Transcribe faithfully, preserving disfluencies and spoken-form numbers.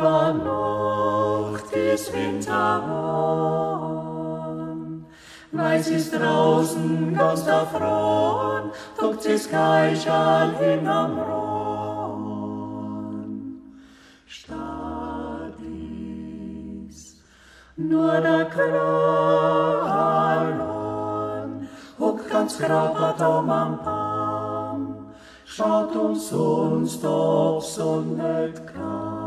war Nacht ist Winter an. Weiß ist draußen ganz da Fron, guckt es Keischal hin am Ron. Statt dies, nur der Kralon, huckt ganz grappert um am Pam, schaut uns sonst, ob's so nicht kann.